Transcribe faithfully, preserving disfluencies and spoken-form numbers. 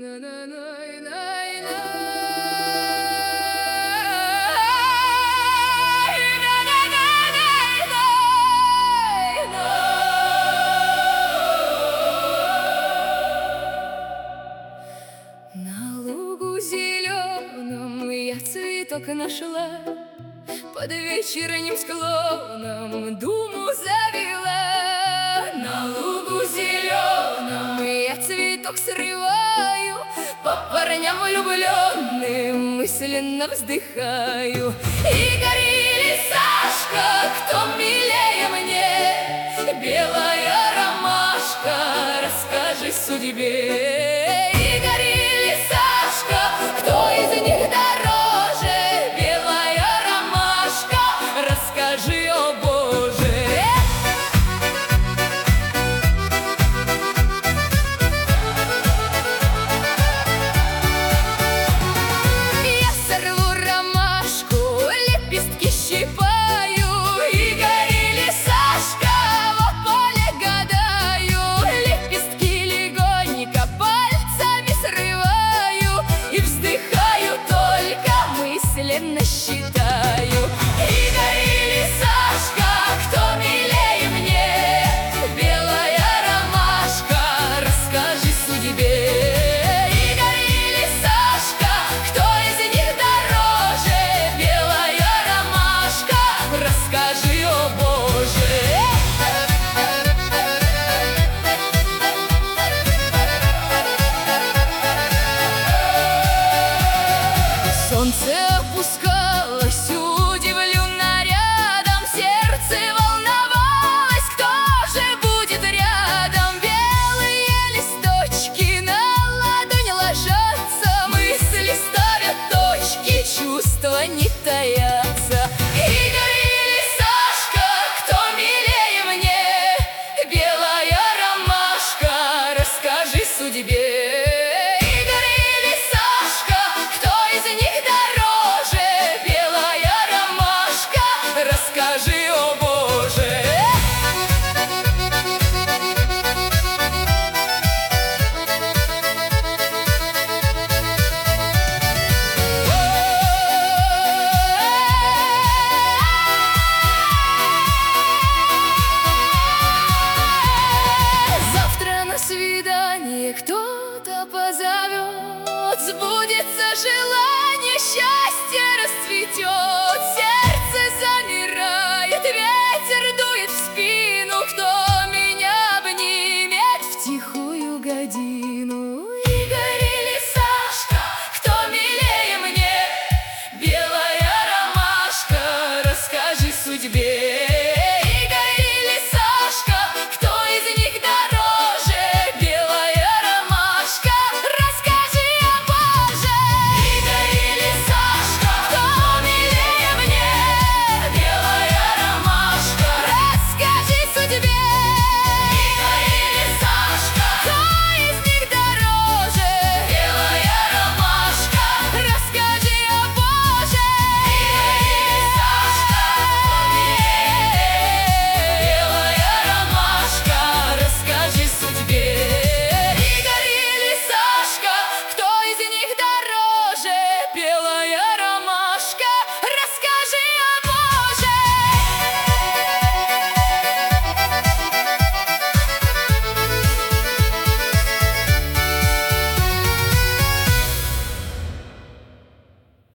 На лугу зеленом я цветок нашла, под вечерним склоном думу завела. На лугу зеленом я цветок срываю, по парням влюбленным мысленно вздыхаю. Игорь или Сашка, кто милее мне? Белая ромашка, расскажи судьбе. Игорь или Сашка, кто из них дороже? Белая ромашка, расскажи, о Боже. Я сорву ромашку, лепестки щипаю. Игорь или Сашка, в поле гадаю. Лепестки легонько пальцами срываю и вздыхаю, только мысленно считаю. Игорь или Сашка, кто милее мне? Белая ромашка, расскажи судьбе. Игорь или Сашка, кто из них дороже? Белая ромашка, расскажи, о Боже. Солнце опускалось удивленно рядом, сердце волновалось, кто же будет рядом. Белые листочки на ладонь ложатся, мысли ставят точки, чувства не таятся. Игорь или Сашка, кто милее мне? Белая ромашка, расскажи судьбе. Игорь или Сашка, кто из них дороже? Белая ромашка, расскажи, о Боже. Завтра на свидание кто-то позовет, сбудется желание, счастья